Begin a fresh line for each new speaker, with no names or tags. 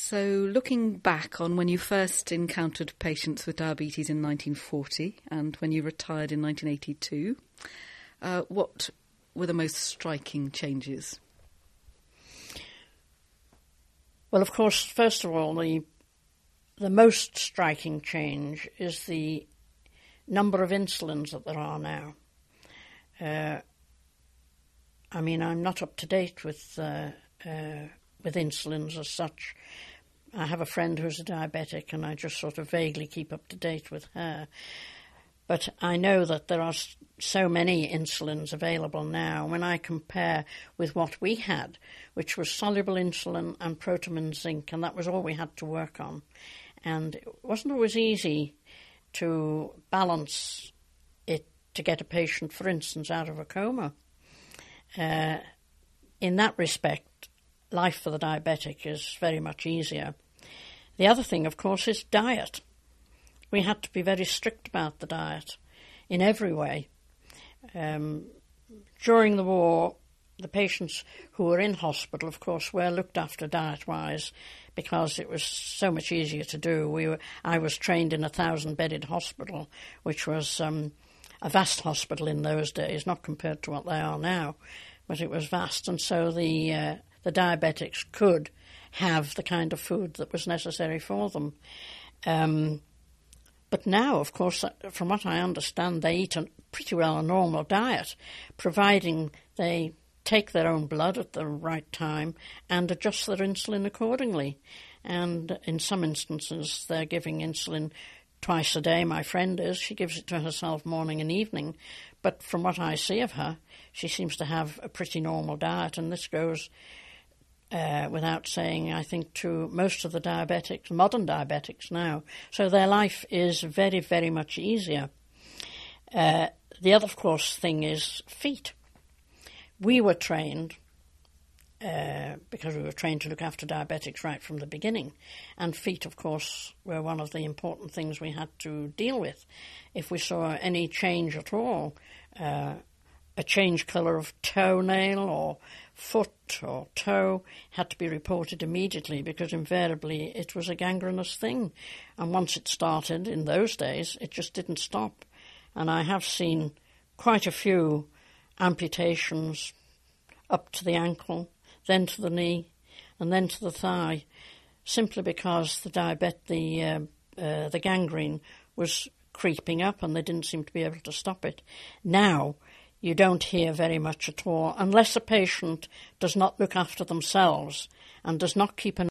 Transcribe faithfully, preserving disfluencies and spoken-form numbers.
So looking back on when you first encountered patients with diabetes in nineteen forty and when you retired in nineteen eighty-two, uh, what were the most striking changes?
Well, of course, first of all, the the most striking change is the number of insulins that there are now. Uh, I mean, I'm not up to date with uh, uh, with insulins as such. I have a friend who's a diabetic, and I just sort of vaguely keep up to date with her. But I know that there are so many insulins available now. When I compare with what we had, which was soluble insulin and protamine zinc, and that was all we had to work on. And it wasn't always easy to balance it to get a patient, for instance, out of a coma. Uh, in that respect, life for the diabetic is very much easier. The other thing, of course, is diet. We had to be very strict about the diet in every way. Um, during the war, the patients who were in hospital, of course, were looked after diet-wise because it was so much easier to do. We were, I was trained in a thousand-bedded hospital, which was um, a vast hospital in those days, not compared to what they are now, but it was vast. And so the uh, the diabetics could have the kind of food that was necessary for them. Um, but now, of course, from what I understand, they eat a pretty well a normal diet, providing they take their own blood at the right time and adjust their insulin accordingly. And in some instances, they're giving insulin twice a day. My friend is. She gives it to herself morning and evening. But from what I see of her, she seems to have a pretty normal diet. And this goes uh, without saying, I think, to most of the diabetics, modern diabetics now. So their life is very, very much easier. Uh, the other, of course, thing is feet. We were trained, uh, because we were trained to look after diabetics right from the beginning, and feet, of course, were one of the important things we had to deal with. If we saw any change at all, uh, a change colour of toenail or foot or toe had to be reported immediately, because invariably it was a gangrenous thing. And once it started, in those days, it just didn't stop. And I have seen quite a few amputations up to the ankle, then to the knee, and then to the thigh, simply because the diabet, the uh, uh, the gangrene was creeping up, and they didn't seem to be able to stop it. Now, you don't hear very much at all, unless a patient does not look after themselves and does not keep an